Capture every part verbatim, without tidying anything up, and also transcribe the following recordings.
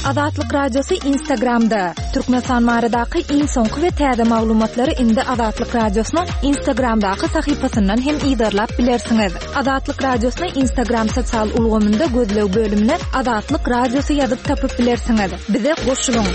Azatlyk radiosu Instagramda. Türkmenistan maradaky iň soňky we täze maglumatlary indi Azatlyk radiosynyň Instagramdaky sahypasyndan hem ýydarlap bilersiňiz. Azatlyk radiosyny Instagram sosial ulgamynda gözlew bölümine Azatlyk radiosu ýazyp tapyp bilersiňiz. Bize goşulyň.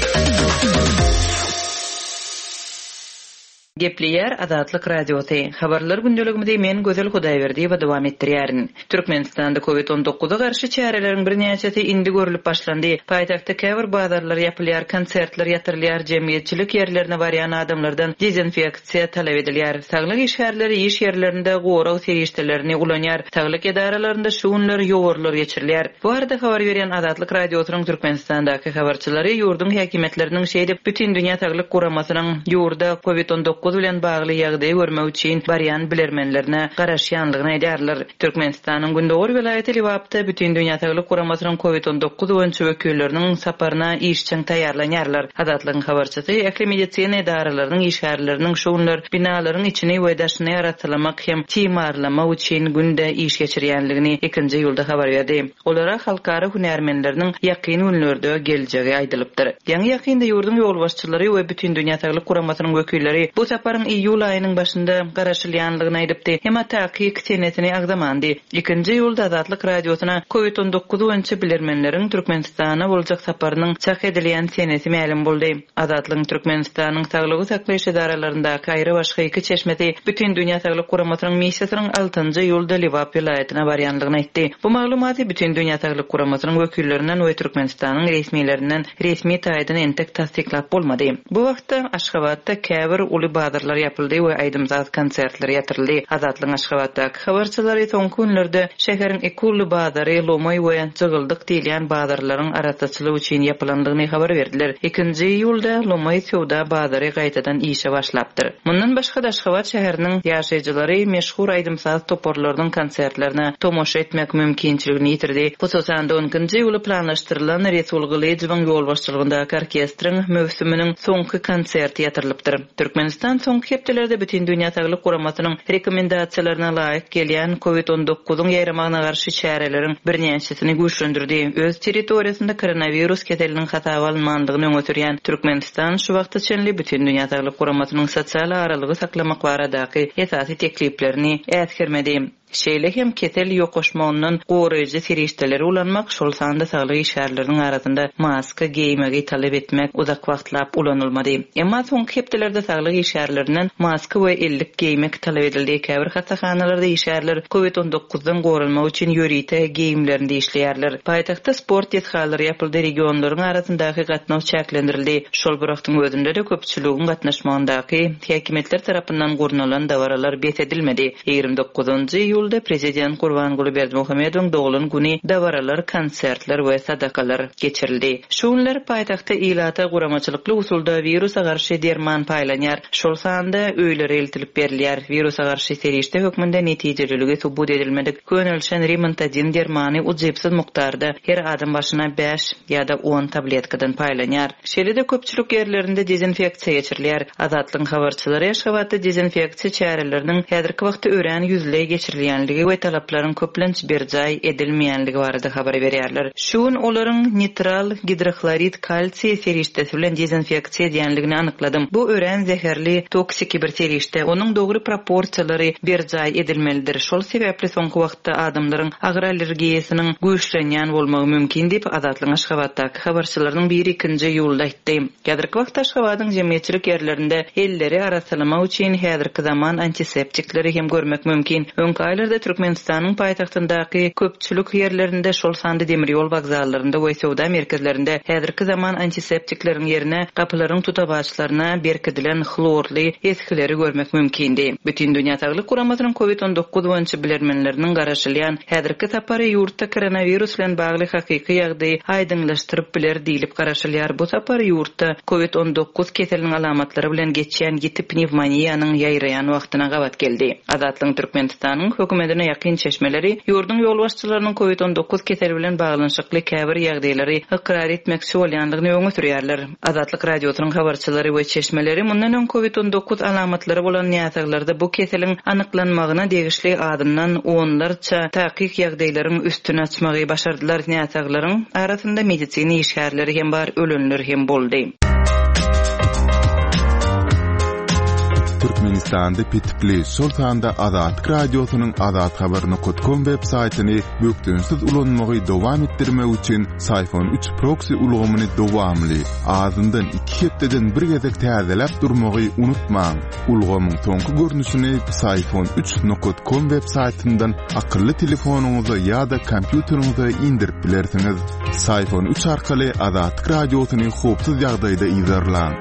Gepleyer Azatlyk radiosu. Habarlar gündeligimizde men Gözel Hudaýberdi we dowam etdirýärin. Türkmenistanda covid on dokuza garşy çäreleriň birnäçesi indi görülüp başlandy. Paýtagtda käbir bazarlar ýapylýar, konsertler ýatyrylýar, jemgyýetçilik ýerlerine barýan adamlardan dezinfeksiýa talap edilýär. Saglyk işgärleri iş ýerlerinde goraw serişdelerini ulanýar. Saglyk edarelerinde şuwunlar ýogurlar geçirilýär. Bu arada habar berýän Azatlyk radiosynyň Türkmenistandaky habarçylary ýurdun häkimetleriniň şeýdip bütün dünýä saglyk guramasynyň ýurda covid on dokuza bilen bagly ýagdaý görmek üçin barýan bilermenlerine garaşýanlygyny aýdarlar. Türkmenistanyň Gündoğur vilayeti Livapda bütün dünýä saglyk guramasynyň covid on dokuza boýunça wekilleriniň saparyna işçiň taýýarlanýarlar. Azatlygyň habarçysy ähli medisina edaralarynyň işgärleriniň şuwunlar binalaryň içini we daşyny ýaratlamak hem timarlama üçin günde iş geçirýänligini ikinji ýylda habar berdi. Olara halkara hünärmenleriniň ýakyn günlerde geljegi aýdylypdyr. Ýa-ni ýakynda ýurdun ýol başçylary we bütün dünýä saglyk guramasynyň wekilleri bu saparyň iýul aýynyň başynda garaşylýanlygyny aýdypdy. Hema taýyk senetini agdamandy. Ikinji ýylda Azatlyk radiosyna covid on dokuza boýunça bilermenleriň Türkmenistana boljak saparynyň çak edilýän seneti ma'lum boldy. Azatlyk Türkmenistanyň saglygy saklaýyş edaralaryndäki aýry başga iki çeşmeti bütün dünýä saglyk guramasynyň missiýasynyň altynjy ýylda Livap vilayatyna barýanlygyny aýtdy. Bu maglumaty bütün dünýä saglyk guramasynyň wekillerinden we Türkmenistanyň resmiýetlerinden resmi taýdan entek tasdiklap bolmady. Bu wagtda Aşgabatda käbir uly bazarlar ýapyldy we aýdymsaz konsertler ýatyryldy. Azatlyk Aşgabatdaky habarçylary soňky günlerde şäheriň iki uly bazary Lomoy we Jygyldyk diýilen bazarlaryň araççylygy üçin ýapylandygyny habar berdiler. ikinji ýylda Lomoy sowda bazary gaýtadan işe başlapdyr. Mundan başga da Aşgabat şäheriniň ýaşaýjylary meşhur aýdymsaz toporlaryň konsertlerine tomoşa etmek mümkinçiligini ýitirdi. Bu sosanda onuncu ýyly planlaşdyrylan Resulgyly Jybyň ýol başçylygyndaky orkestriň mövsüminiň soňky konserti ýatyrylypdyr. Türkmenistan soňky hepdelerde bütün dünýä saglyk guramasynyň rekomendasiýalaryna laýyk gelýän covid on dokuza ýaýramagyna garşy çäreleriň birnäçesini güýçlendirdi. Öz territoriýasynda koronavirus keseliniň hatawy almandygyny öňe Türkmenistan şu wagtda çenli bütün dünýä saglyk guramasynyň sosial aralygy saklamak baradaky esasy tekliplerini ätkirmedi. Şeýle hem ketel ýokoşmagynyň goraýjy serişdeleri ulanmak, şol sanda saglyk işgärleriniň arasynda maska giýmegi talap etmek uzak wagtlap ulanylmady. Emma soňky hepdelerde saglyk işgärlerinden maska we ellik giýmek talap edildi. Käbir hassahanalarda işgärler covid on dokuza dan gorulmak üçin ýörite giýimlerinde işleýärler. Paýtagtda sport ýetgallary ýapyldy, regionlaryň arasyndaky gatnaw çäklendirildi. Şol birakdyň özünde de köpçüligiň gatnaşmagyndaky häkimetler tarapyndan gurnulan dawaralar besedilmedi. ýygrimi dokuzunçy ýylda prezident Gurbanguly Berdimuhamedowyň dogulun güni dawaralar, konsertler we sadakalar geçirildi. Şuwlar paýtagtda ilata guramaçylykly usulda wirusa garşy derman paýlanýar. Şol sanda öýlere eltilip berilýär. Wirusa garşy serişde hökmünde netijeliligi subut edilmedik. Könülşen Rimantadin dermany ujypsyz mukdarda her adam başyna beş ýa-da on tabletkadan paýlanýar. Şeýle-de köpçülik ýerlerinde dezinfeksiýa geçirilýär. Azatlyk habarçylary Aşgabatda dezinfeksiýa çäreleriniň häzirki wagtda ören ýüzle geçirilýär we talaplaryň köplenç berjay edilmeýänligi barada habar berýärler. Şuň olaryň nitral hidroxlorid kalsiy serişdesi bilen dezinfeksiýa edilýänligini anykladym. Bu ören zäherli toksik bir serişde. Onuň dogry proporsiýalary berjay edilmelidir. Şol sebäpli soňky wagtda adamlaryň agyr allergiýasynyň güýçlenýän bolmagy mümkin diýip Azatlyk Aşgabatdaky habarçylarynyň biri ikinji ýylda aýtdy. Häzirki wagtda Aşgabatyň jemgyýetçilik ýerlerinde elleri arasalamak üçin häzirki zaman antiseptikleri hem görmek mümkin. Öňki aýlarda Türkmenistanyň paýtagtyndaky köpçülik ýerlerinde şol sandy demir ýol wagzallarynda we sowda merkezlerinde häzirki zaman antiseptikleriň ýerine gapylaryň tutabaçlaryna berkidilen chlorly eskileri görmek mümkindi. Bütün dünýä saglyk guramasynyň covid on dokuza boýunça bilermenleriniň garaşylýan häzirki sapary ýurtda koronavirus bilen bagly hakyky ýagdaý aýdyňlaşdyryp biler diýilip garaşylýar. Bu sapary ýurtda covid on dokuza keseliniň alamatlary bilen geçýän ýeti pnevmoniýanyň ýaýraýan wagtyna gabat geldi. Azatlyk Türkmenistanyň hökümetine ýakyn çeşmeleri ýurdun ýol başçylarynyň covid on dokuz keseli bilen baglanşykly käbir ýagdaýlary ykrar etmekçi bolýanlygyny öňe sürýärler. Azatlyk radiosynyň habarçylary we çeşmeleri mundan öň covid on dokuz alamatlary bolan ýazaglarda bu keseliň anyklanmagyna degişli adymdan onlarça taýyk ýagdaýlaryň üstüne açmagy başardylar. Ýazaglaryň arasynda medisina işgärleri hem bar, ölenler hem boldy. Türkmenistanda pitipli Sultanda Azat radiosynyň Azat habaryny nokta com web saytyny bökdünsiz ulanmagy dowam etdirmek üçin Sayfon üç proxy ulgamyny dowamly azyndan iki hepdeden bir gezek täzelep durmagy unutmaň. Ulgamyň soňky görnüşini Sayfon üç nokta com web saytyndan akylly telefonuňyza ýa-da kompýuteriňize indirip bilersiňiz. Sayfon üç arkaly Azat radiosyny hopsuz ýagdaýda izlerläň.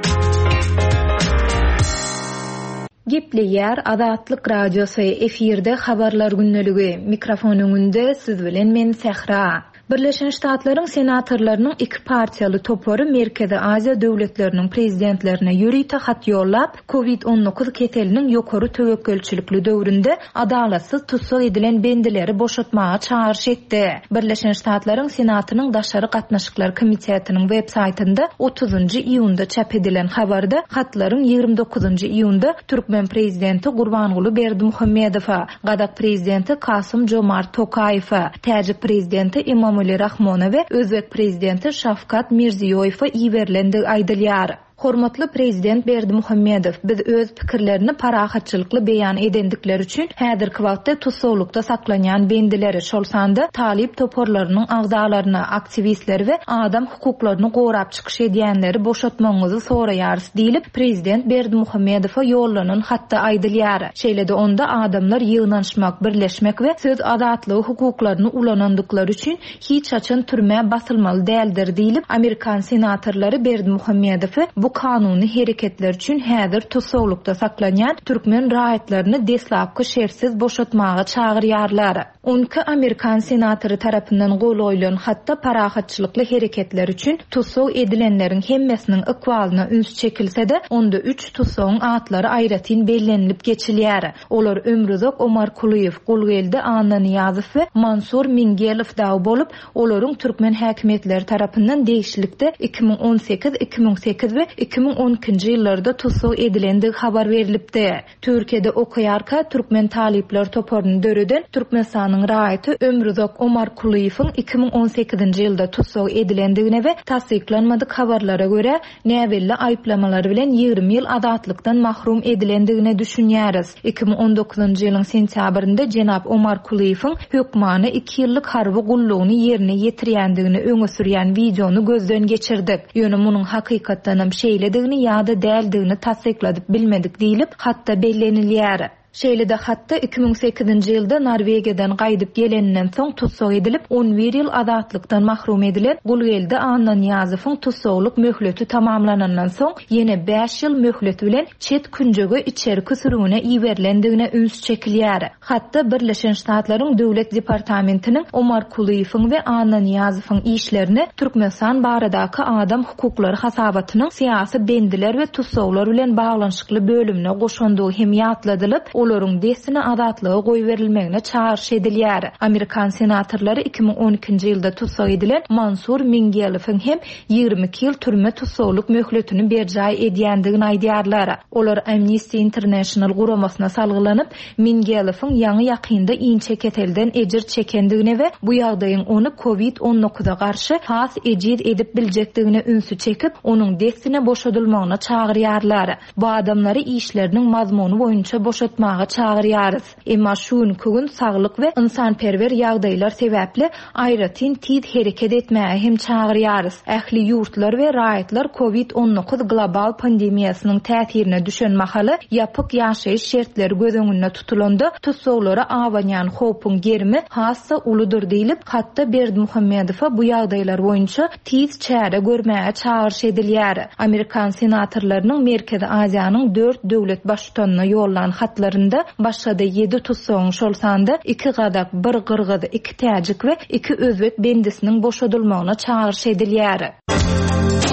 Gepli ýer Azatlyk radiosu efirde habarlar günneligi. Mikrofon öňünde siz bilen men Sehra. Birleşen Ştatlaryň senatorlarynyň iki partiýaly topary Merkezi Aziýa döwletleriniň prezidentlerine ýürüýte hat ýollap, covid on dokuz keseliniň ýokary töwekkülçilikli döwründe adalatsız tutsak edilen bendileri boşatmaga çağırış etdi. Birleşen Ştatlaryň Senatunyň daşary gatnaşyklar komitetiniň web saytynda otuzunjy iýunda çap edilen habarda hatlaryň ýygrimi dokuzunjy iýunda Türkmen prezidenti Gurbanguly Berdimuhammedowa, Gadak prezidenti Kasym Jomart Tokaýewa, Täjik prezidenti İmam Rahmona we Özbek prezidenti Şafkat Mirziyoyewa iýerlendi aýdylýar. Hormatly prezident Berdimuhammedow, biz öz pikirlerini parahatçylykly beýan edendikleri üçin häzirki wagtda tutsawlykda saklanýan bendileri şolsanda talip toporlarynyň agzalaryna aktivistler we adam hukuklaryny gorap çykyş edýänleri boşatmaňyzy soraýarys diýilip prezident Berdimuhammedowa ýollanan hatda aýdylýar. Şeýlede onda adamlar ýygnanşmak, birleşmek we söz azatlygy hukuklaryny ulanandyklary üçin hiç açan türme basylmaly däldir diýilip Amerikan senatorlary Berdimuhammedow bu kanuny hereketler üçin häzir tutsawlykda saklanýan türkmen raýatlaryny deslapky şersiz boşatmaga çağırýarlar. Onka Amerikan senatory tarapyndan gol oýlan hatda parahatçylykly hereketler üçin tutsaw edilenleriň hemmesiniň ykwalyna üns çekilse de onda üç tutsawyň atlary aýratyn bellenilip geçilýär. Olar Ömrüzok Omar Kuliyev, Gulgeldi Anna Niyazow we Mansur Mingelow daw bolup, olaryň türkmen häkimetleri tarapyndan değişiklikde iki bin on sekiz iki bin sekiz we iki bin on ikinji ýyllarda tutsaw edilendigi habar berilipdi. Türkiýede okuýarka türkmen talipler toporyny döreden Türkmenistanyň raýaty Ömrüzok Omar Kuliyewiň iki bin on sekizinji ýylda tutsaw edilendigine we tasdiklanmadyk habarlara görä näwelli aýplamalary bilen ýygrimi ýyl azatlykdan mahrum edilendigine düşünýäris. iki bin on dokuzunjy ýylyň sentýabrynda Jenap Omar Kuliyewiň hökmany iki ýyllyk harby gullugyny ýerine ýetirýändigini öňe sürýän videonu gözden geçirdik. Ýöne munyň hakykatdanam şeýledigini ýa-da däldigini tasdikladyp bilmedik diýilip hatda bellenilýär. Şeýlede hatda iki bin sekizinji ýylda Norwegiýadan gaýdyp geleninden soň tutsaw edilip on bir ýyl azatlykdan mahrum edilen Gulgeldi Anna Niyazowyň tutsawlyk möhleti tamamlanandan soň ýene beş ýyl möhleti bilen çet künjege içerki sürüňine iýerlendigine üns çekilýär. Hatda Birleşen Ştatlaryň Döwlet Departamentiniň Omar Kuliyewiň we Anna Niyazowyň işlerini Türkmenistan baradaky adam hukuklary hasabatynyň syýasy bendiler we tutsawlar bilen baglanşykly bölümine goşandygy hem ýatladylyp olaryň desine azatlygy goý berilmegine çağırış edilýär. Amerikan senatorlary iki bin on ikinji ýylda tutsaw edilen Mansur Mingelowyň hem ýygrimi iki ýyl türme tutsawlyk möhletini berjaý edýändigini aýdýarlar. Olar Amnesty International guramasyna salgylanyp Mingelowyň ýaňy ýakynda iňçe ketelden ejir çekendigine we bu ýagdaýyň onu covid on dokuza garşy has ejir edip biljekdigine ünsü çekip onuň desine boşadylmagyna çağırýarlar. Bu adamlary işleriniň mazmuny boýunça boşatma çağırýarys. Emma şuň kögün saglyk we ynsanperwer ýagdaýlar sebäpli aýratyn tid hereket etmäge hem çağırýarys. Ähli ýurtlar we raýatlar covid on dokuz global pandemiýasynyň täsirine düşen mahaly ýapyk ýaşaýyş şertleri göz öňünde tutulanda tutsawlara awanýan hopyň germi hassa uludur diýilip hatda Berdimuhammedow bu ýagdaýlar boýunça tiz çäre görmäge çağırış edilýär. Amerikan senatorlarynyň Merkezi Aziýanyň dört döwlet başçylaryna ýollan hatlarynda başda ýedi tutsawyň şolsanda iki gadak, bir Gırgyz, iki Täjik we iki Özbek bendisiniň boşadylmagyna çağırış edilýär.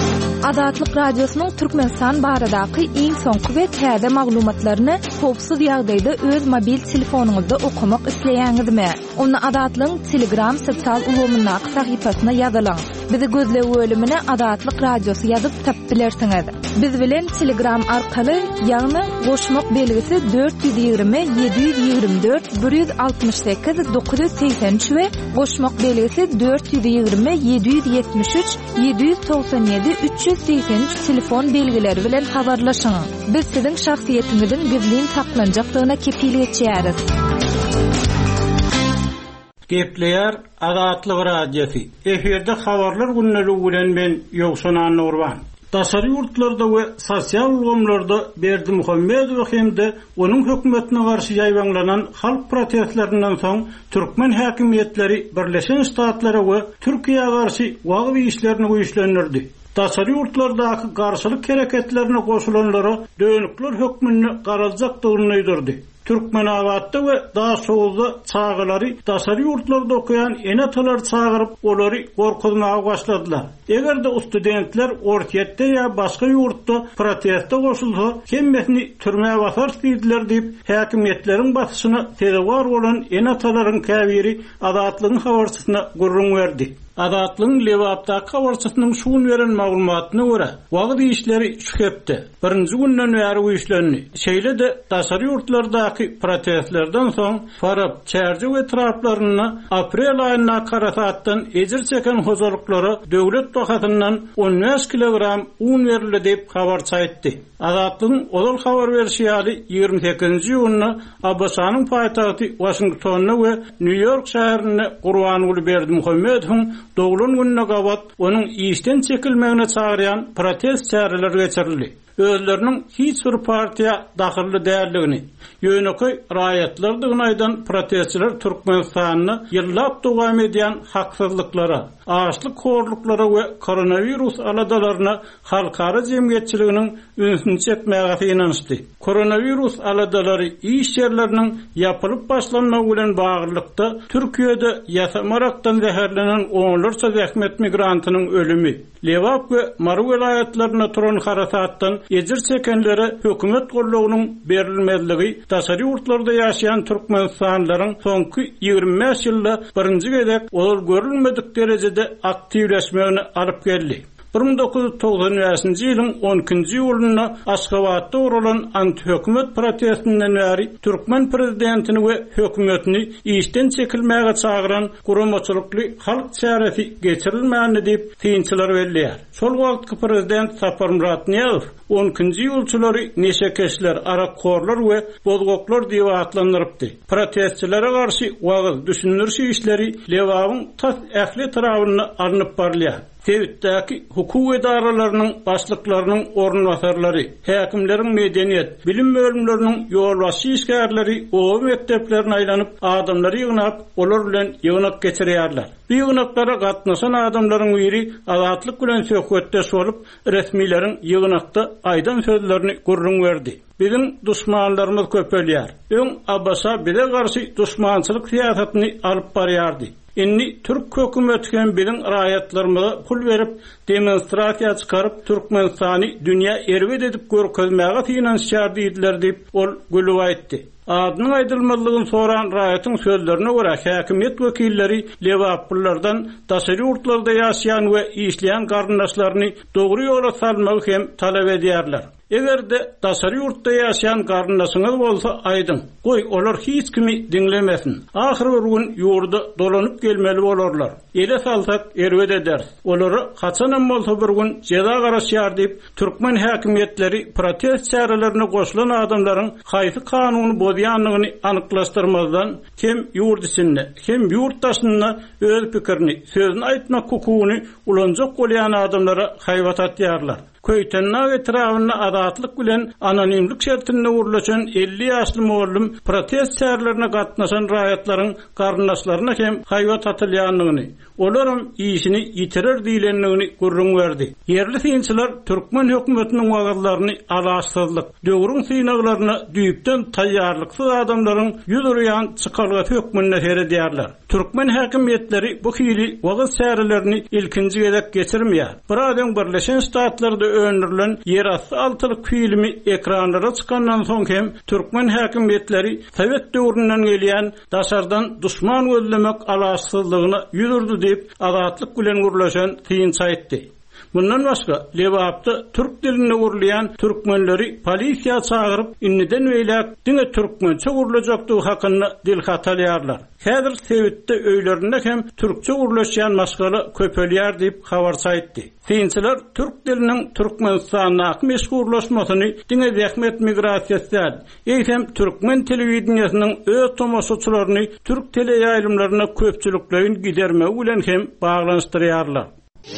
Adatlyk Radiosynyň Türkmenistan baradaky iň soňky we täze maglumatlaryny howpsuz ýagdaýda öz mobil telefonuňyzda okumak isleýäňizmi? Onu Adatlyň Telegram sosial ulgamyna sahypasyna ýazylaň. Bizi gözle bölümine Adatlyk Radiosy ýazyp tap bilersiňiz. Biz bilen Telegram arkaly ýagny goşmak belgisi dört yüz ýygrimi yedi yüz ýygrimi dört bir yüz altmış sekiz dokuz yüz seksen üç we goşmak belgisi dört yüz ýygrimi yedi yüz ýetmiş üç yedi yüz toksan ýedi üç yüz seksen üç telefon belgileri bilen habarlaşyň. Biz siziň şahsiýetiňizin gizlin saklanjaklygyna kepillik etýäris. Gepleyer Adatlyk Radiosu. Eferde habarlar günnäli bilen men Ýogşan Nurwan. Daşary ýurtlarda we sosial ulgamlarda Berdi Muhammedow hemde onuň hökümetine garşy ýaýbanlanan halk protestlerinden soň türkmen häkimetleri Birleşen Ştatlara we Türkiýe garşy wagty işlerini güýçlendirdi. Daşary ýurtlardaky garşylyk hereketlerine goşulanlara dönükler hökmüni garaljakdygyny öýdürdi. Türkmenawatda we daha soğuzda çağılary daşary ýurtlarda okuyan enatalar çağırıp olary gorkuzmaga başladylar. Egerde studentler ortiýetde ýa başga ýurtda protestde goşulsa, hemmesini türmäge basar diýdiler diýip häkimetleriň batyşyna terewar bolan enatalaryň käbiri Adatlygyň habarçysyna gurrun berdi. Adatlygyň Lewapdaky habarçysynyň şuun beren maglumatyna görä, wagt işleri şühepdi. Birinji günden bäri güýçlendi. Şeýle de daşary ýurtlardaky protestlerden soň Farab, Çärji we traplaryny aprel aýyna karasatdan ejir çeken hozurluklara döwlet wagtyndan on beş kilogram un berildi diýip habar çaýtdy. Adatlygyň odal habar berýäli ýygrimi sekizinji ýylyny Abbasanyň paýtagty Washingtonna we New York şäherine Gurbanuly Berdi Muhammedowyň doglan gününe gabat onuň işden çekilmegine çağıran protest çäreleri geçirildi. Özlerinin hiç bir partiya dahilli däldigini, ýöneköy raýatlardygyny aýdan protestçiler Türkmenistanyny ýyllap dowam edýän haksızlyklara, açlyk horluklara we koronavirus aladalaryna halkara jemgyýetçiliginiň ünsüni çekmäge ynanşdy. Koronavirus aladalary iş ýerleriniň ýapylyp başlanmagy bilen baglykda Türkiýede ýasamarakdan zäherlenen onlarça zähmet migrantynyň ölümi, Lewap we Maru vilayatlaryna turan harasatdan ejir çekenlere hökümet gollugynyň berilmezligi daşary ýurtlarda ýaşaýan türkmenistanlaryň soňky ýygrimi beş ýylda birinji gezek ol görülmedik derejede aktivleşmegine alyp geldi. bir bin dokuz yüz togsan beşinji ýylyň on ikinji ýylyna Aşgabatda urulan anti-hökümet protestinden bäri Türkmen prezidentini we hökümetini işden çekilmäge çağıran guramaçylykly halk çäresi geçirilmänini diýip tynçylar berýär. Şol wagtky prezident Sapar Murat Niýazow on ikinji ýylçylary neşe keşler, arakkorlar we bozgoklar diýip atlandyrypdy. Protestçilere garşy wagt düşünürşi işleri Lewabyň tas ähli tarabyna alınıp barylýar. Tewitdäki hukuk edaralarynyň başlyklarynyň ornwasarlary, häkimleriň medeniýet, bilim bölümleriniň ýolbaşy işgärleri o mekteplerine aýlanyp adamlary ýygnap, olar bilen ýygnak geçirýärler. Bu ýygnaklara gatnaşan adamlaryň biri Adatlyk bilen söhbetde bolup resmiýetiň ýygnakda aýdan sözlerini gurrun berdi. Bizim düşmanlarymyz köpelýär. Öň Abbasa bize garşy düşmançylyk siýasatyny alyp barýardy. Inni Türk hökümetken bilen raýatlarymyza pul berip demonstrasiýa çykaryp Türkmenistany dünýä erwet edip görkezmäge finansiýar diýdiler diýip ol gülüp aýtdy. Adynyň aýdylmalygyny soran raýatyň sözlerine görä häkimet wekilleri Lewaplardan daşary ýurtlarda ýaşaýan we işleýän garyndaşlaryny dogry ýola salmagy hem talap edýärler. Egerde daşary ýurtda ýaşaýan garyndaşyňyz bolsa aýdyň, goý olar hiç kimi diňlemesin. Ahir bir gün ýurda dolanyp gelmeli bolarlar. Ele salsak erwet eder. Olary haçanam bolsa bir gün jeza garaşýar diýip türkmen häkimetleri protest çärelerini goşulan adamlaryň haýsy kanuny bozýanlygyny anyklaşdyrmazdan hem ýurt içinde hem ýurtdaşyna öz pikirini, sözüni aýtmak hukugyny ulanjak bolýan adamlara haýbat atýarlar. Köýtenna etrawyna adatlyk bilen anonimlik şertinde urulaşan elli ýaşly mollum protest şäherlerine gatnaşan raýatlaryň garnaşlaryna hem haýwat atylýanlygyny, olaryň işini ýitirer diýlenligini gurrun berdi. Yerli synçylar Türkmen hökümetiniň wagtlaryny alaşdyrdyk. Döwrüň synaglaryna düýpden taýýarlyksyz adamlaryň ýüzürýän çykalgat hökmüne seredýärler. Türkmen häkimetleri bu hili wagt şäherlerini ilkinji gezek geçirmeýär. Biradän Birleşen Ştatlarda öňürlen ýerasty altylyk filmi ekranlara çykandan soň hem Türkmen häkimetleri Sowet döwründen gelýän daşardan duşman gözlemek alaşsyzlygyna ýüzürdi diýip adatlyk bilen gurlaşan tynç aýtdy. Bundan başga Lewapda türk dilinde urlayan türkmenleri polisiýa çağırıp inniden weýlek diňe türkmençe urlajakdygy hakynda dil hatalýarlar. Häzir Sowetde öýlerinde hem türkçe urlaşýan maskala köpelýär diýip habar saýtdy. Synçylar türk diliniň Türkmenistanda meşgullaşmasyny diňe zähmet migrasiýasy, eýsem türkmen telewizionynyň öz tomoşaçylaryny türk tele ýaýlymlaryna köpçüliklerini gidermek bilen hem baglanşdyrýarlar.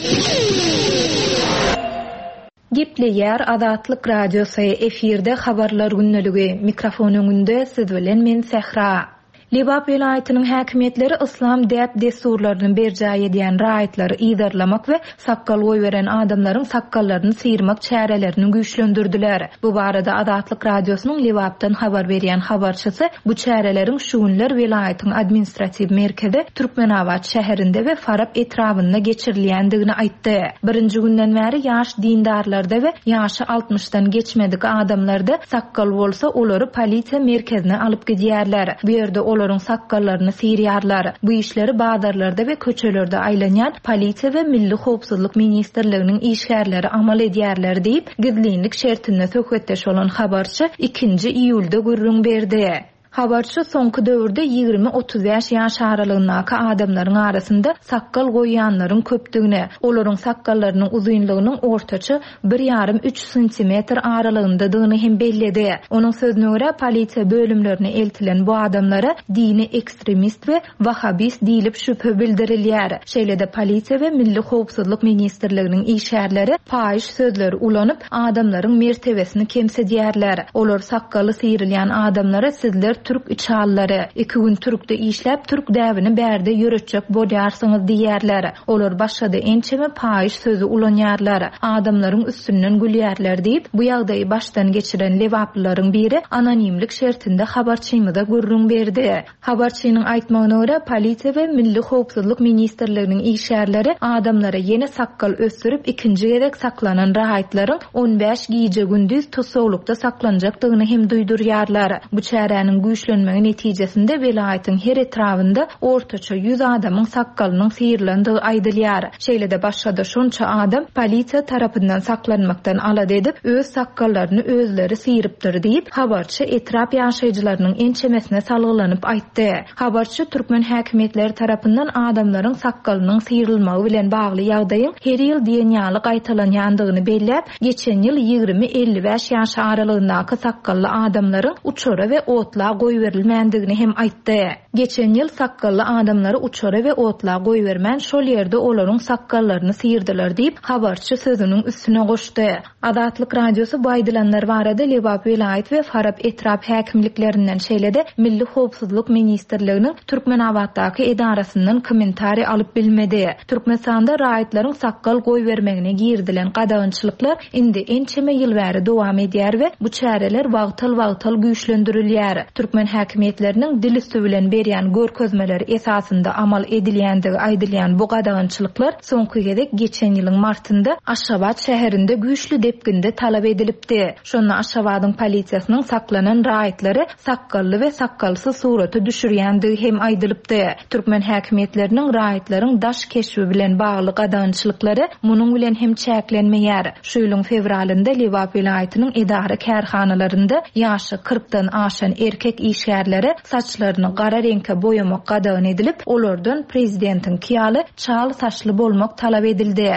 Gepleýär Adatlyk radiosu efirde habarlar günneligi. Mikrofonuňda siz bilen men Sehra. Lebap vilayatynyň häkimetleri islam däp desturlaryny berjäy edýän raýatlary ýydarlamak we sakkal goý beren adamlaryň sakkallaryny sıyırmak çärelerini güýçlendirdiler. Bu barada Adatlyk radiosynyň Lebapdan habar berýän habarçysy bu çäreleriň şu günler vilayatyň administrativ merkezi Türkmenabad şäherinde we Farab etrawyna geçirilýändigini aýtdy. Birinji günden bäri ýaş dindarlarda we ýaşy altmışdan geçmedik adamlarda sakkal bolsa olary polisiýa merkezine alyp gidýärler. Bu ýerde olaryň sakkallaryny syrýarlar. Bu işleri bazarlarda we köçelerde aýlanýan polisiýa we milli howpsuzlyk ministrliginiň işgärleri amal edýärler diýip gizlilik şertine söhbetdeş bolan habarçy ikinji iýulda gurrun berdi. Habarçy soňky döwürde ýygrimi otuz beş ýaş aralygyndaky adamlaryň arasynda sakkal goýanlaryň köpdigini, olaryň sakkallarynyň uzunlygynyň ortaça bir ýarym üç santimetr aralygyndadygyny hem belledi. Onuň sözüne görä polisiýa bölümlerine eltilen bu adamlara dini ekstremist we wahabist diýilip şüphe bildirilýär. Şeýlede polisiýa we milli howpsuzlyk ministrliginiň işgärleri paýyş sözleri ulanyp adamlaryň mertebesini kemsedýärler. Olar sakkaly syrylan adamlara sizler Türk içallary iki gün Türkde işläp Türk däwini bärde ýöretjek bolýarsyňyz diýerler. Olar başda ençeme paýyş sözü ulanýarlar. Adamlaryň üstünden gülýärler diýip bu ýagdaýy başdan geçiren Lewaplylaryň biri anonimlik şertinde habarçymyza gurrun berdi. Habarçynyň aýtmagyna görä polisiýa we milli howpsuzlyk ministrliginiň işgärleri adamlara ýene sakkal ösürip ikinji gerek saklanan raýatlaryň on beş giýje gündüz tosoglukda saklanjakdygyny hem duýdurýarlar. Bu çäräniň güýçlenmegi netijesinde welaýatyň her etrawynda ortaça yüz adamyň sakkalynyň sıyırlandygy aýdylýar. Şeýlede başda şonça adam polisiýa tarapyndan saklanmakdan alad edip öz sakkallaryny özleri syrypdyr diýip habarçy etrap ýaşaýjylarynyň ençemesine salgylanyp aýtdy. Habarçy türkmen häkimetleri tarapyndan adamlaryň sakkalynyň syrylmagy bilen bagly ýagdaýyň her ýyl diýenýaly gaýtalanýandygyny belläp, geçen ýyl ýygrimi elli beş ýaş aralygyndaky sakkally adamlaryň uçara we otla goý berilmändigini hem aýtdy. Geçen ýyl sakkally adamlary uçara we otla goý bermän şol ýerde olaryň sakkallaryny syrdylar diýip habarçy sözüniň üstüne goşdy. Adatlyk radiosu baýdylanlar barada Lebap vilayat we Farab etrap häkimliklerinden şeýlede milli howpsuzlyk ministrliginiň Türkmenabaddaky edarasyndan kommentari alyp bilmedi. Türkmenistanda raýatlaryň sakkal goý bermegine girdilen gadagynçylyklar indi ençeme ýyl bäri dowam edýär we bu çäreler wagtal-wagtal güýçlendirilýär. Türkmen häkimetleriniň dil üstü bilen berýän görkezmeleri esasında amal edilýändigi aýdylýan bu gadagynçylyklar soňky gezek geçen ýylyň martynda Aşgabat şäherinde güýçlü depginde talap edilipdi. Şonu Aşgabatyň polisiýasynyň saklanan raýatlary sakkally we sakkalsyz suraty düşürýändigi hem aýdylypdy. Türkmen häkimetleriniň raýatlaryň daş keşbi bilen bagly gadagynçylyklary munyň bilen hem çäklenmeýär. Şu ýylyň fevralynda Lebap vilayatynyň edara kärhanalarynda ýaşy kırkdan aşan erkek işgärleri saçlaryny gara reňke boýamak gadagan edilip, olardan prezidentiň kiýaly çal saçly bolmak talap edildi.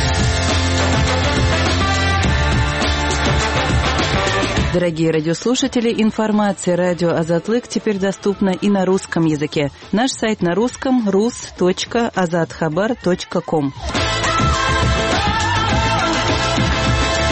Дорогие радиослушатели, информация «Радио Азатлык» теперь доступна и на русском языке. Наш сайт на русском — рус точка азатхабар точка ком.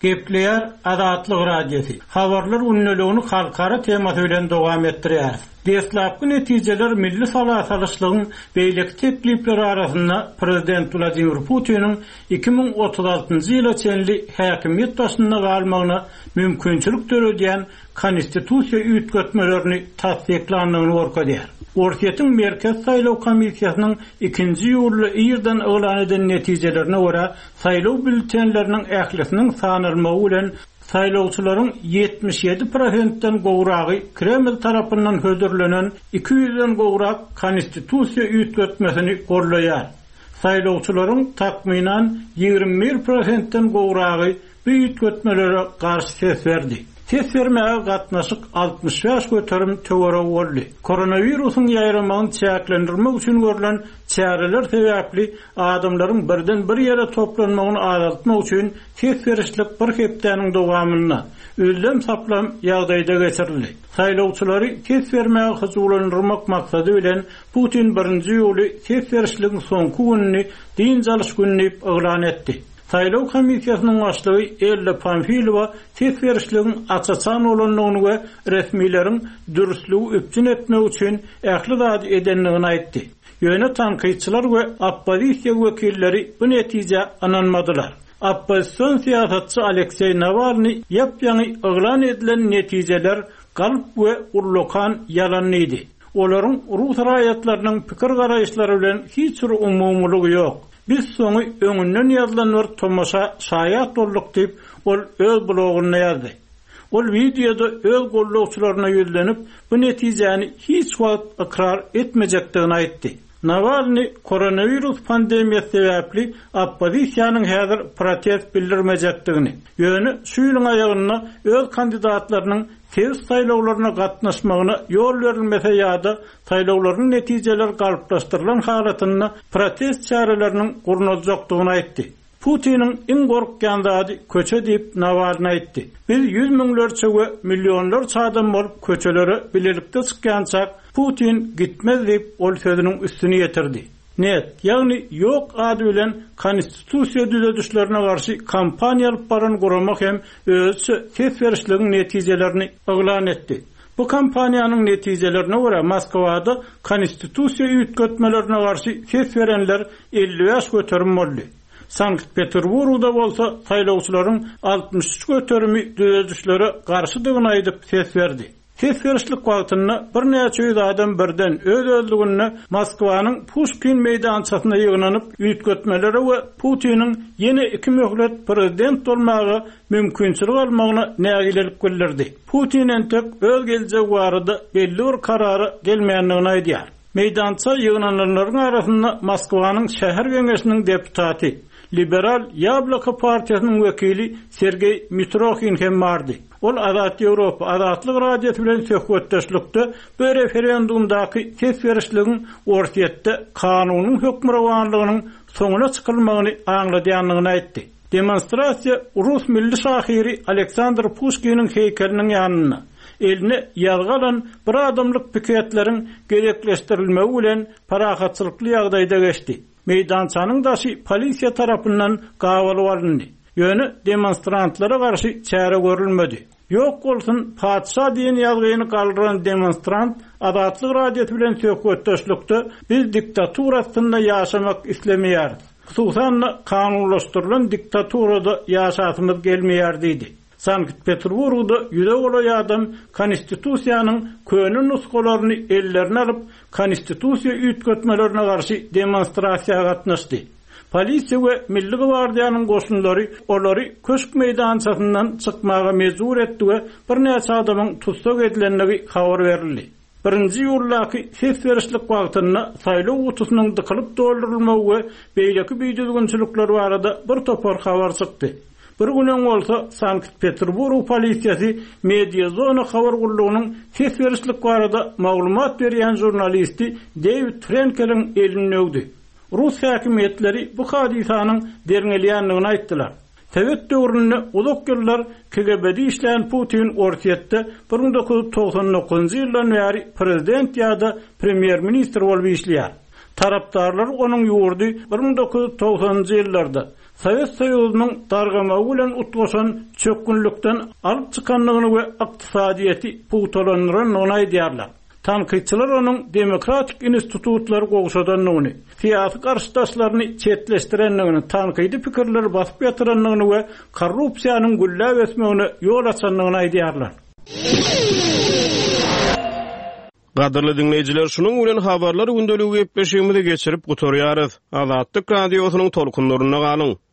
Gepleýär Azatlyk radiosu. Habarlar unnulugyny halkara temasy bilen dowam etdirýär. Deslapky netijeler milli salasalyşlygyň beýleki teklipleri arasynda Prezident Vladimir Putiniň iki ming otuz altyncy ýyla çenli häkimiýet başynda galmagyna mümkinçilik töredýän konstitusiýa üýtgetmelerini tasdiklandygyny gorkadýar. Orkiýetiň Merkez Saýlaw Komissiýasynyň ikinji ýurly ýerden elan eden netijelerine görä saýlaw bültenleriniň ählisiniň sanylmagy bilen saýlawçylaryň yetmiş ýedi prosentden gowragy Kreml tarapyndan hödürlenen iki ýüzden gowrak konstitusiýa üýtgetmesini gorlaýar. Saýlawçylaryň takminan ýigirmi bir prosentden gowragy bu üýtgetmelere garşy ses berdi. Ses vermäge gatnaşyk altmış beş göterim töwereg boldy. Koronawirusyň ýaýramagyny çäklendirmek üçin görülen çäreler sebäpli adamlaryň birden bir ýere toplanmagyny azaltmak üçin ses berişlik bir hepdeniň dowamyna özlem saplam ýagdaýda geçirildi. Saýlawçylary ses vermäge hyzurlandyrmak maksady bilen Putin birinji ýoly ses berişligiň soňky gününi din çalyş gününi elan etdi. Saýlaw komissiýasynyň başlygy Ella Pamfilova ses berişligiň açaçan bolanlygyny we resmiýleriň dürüstligi öpçün etmek üçin ähli zat edenligini aýtdy. Ýöne tanqidçiler we oppozisiýa wekilleri bu netije ananmadylar. Oppozisiýon siýasatçy Aleksey Navalny ýapýany elan edilen netijeler galp we urlokan ýalanlydy. Olaryň Rus raýatlarynyň pikir garaýşlary bilen hiç bir umumlygy ýok. Biz soňy öňünden ýazylan bir tomaşa şaýat bolduk diýip ol öz blogyna ýazdy. Ol videoda öz gollawçylaryna ýölenip bu netijäni hiç wagt ikrar etmejekdigini aýtdy. Navalny koronavirus pandemiýasy sebäpli oppozisiýanyň häzir protest bildirmejekdigini, ýöne şu ýylyň aýagyna öz kandidatlarynyň tez saýlawlaryna gatnaşmagyna ýol berilmese ýa-da saýlawlaryň netijeleri galplaşdyrylan halatyny protest çäreleriniň gurnaljakdygyny aýtdy. Putiniň iň gorkýan zady köçe diýip Navalny aýtdy. Biz yüz miňlerçe we millionlarça adam bolup köçelere bilelikde çykýançak Putin gitmez diýip ol sözüniň üstüni ýetirdi. Net, ýagny ýok ady bilen konstitusiýa düzedişlerine garşy kampaniýa alyp baran guramak hem özü ses berişligiň netijelerini elan etdi. Bu kampaniýanyň netijelerine görä Moskwada konstitusiýa üýtgetmelerine garşy ses berenler elli beş göterim boldy. Sankt-Peterburgda bolsa saýlawçylaryň altmış üç göterimi düzedişlere garşydygyny aýdyp ses berdi. Ses berişlik wagtyna bir näçe ýüz adam birden öz öldügünde Moskwanyň Pushkin meýdançasyna ýygnanyp üýtgetmelere we Putiniň ýene iki möhlet prezident bolmagy mümkinçilik almagyna nägilelik bildirdi. Putin entek öz geljek barada belli bir karary gelmeýändigini aýdýar. Meýdança ýygnananlaryň arasynda Moskwanyň şäher geňeşiniň deputaty, Liberal Yabloko partiýasynyň wekili Sergey Mitrokhin hem bardy. Ol Azat Ýewropa Azatlyk radiosu bilen söhbetdeşlikde bu referendumdaky ses berişligiň ortaýetde kanunyň hökmranlygynyň soňuna çykylmagyny aňladýanlygyny aýtdy. Demonstrasiýa Rus milli şahyry Aleksandr Pushkiniň heýkeliniň ýanyna eline ýalgalan bir adamlyk piketleriň gerekleşdirilmegi bilen parahatçylykly ýagdaýda geçdi. Meýdançanyň daşy polisiýa tarapyndan gawaly alındy. Ýöne demonstrantlara garşy çäre görülmedi. Ýok bolsun padşa diýen ýazgyny galdyran demonstrant Azatlyk radiosu bilen söhbetdeşlikde biz diktaturasynda ýaşamak islemeýär. Hususan kanunlaşdyrylan diktaturada ýaşasymyz gelmeýär diýdi. Sankt-Peterburgda ýüze bolan adam konstitusiýanyň köni nuskalaryny ellerine alyp konstitusiýa üýtgetmelerine garşy demonstrasiýaga gatnaşdy. Polisiýa we Milli Gwardiýanyň goşunlary olary köşk meýdançasyndan çykmaga mejbur etdi we bir näçe adamyň tutsak edilenligi habar berildi. Birinji ýurlaky ses berişlik wagtyna saýlaw utusynyň dykylyp doldurulmagy we beýleki büýdürgünçilikler barada bir topar habar çykdy. Bir günden bolsa Sankt-Peterburg polisiýasy media zona habar gurulugynyň ses berişlik barada maglumat berýän jurnalisti David Frenkelin elini öwdi. Rus häkimetleri bu hadisanyň derňelýänligini aýtdylar. Tewet döwründe uzak ýyllar K G B'de işleyen Putin ortaýetde bir ming dokuz yüz toksan dokuzunçy ýyldan bäri prezident ýa-da premier ministr bolup işleýär. Tarapdarlar onuň ýurdy bir ming dokuz yüz toksanjy ýyllarda Sovet Soýuzynyň dargamagy bilen utgaşan çökünlükden alyp çykanlygyny we ykdysadyety puwtalandyrynyny aýdýarlar. Tanqidçiler onuň demokratik institutlar gowşadanlygyny, fiýasy garşydaşlaryny çetleşdirenligini, tanqidi pikirleri basyp ýatyranlygyny we korrupsiýanyň gülläp ösmegine ýol açanlygyny aýdýarlar. Gadyrly dinleýijiler, şunuň bilen habarlar gündeligi gepleşigimizi geçirip gutarýarys. Azatlyk radiosynyň tolkunlaryna galyň.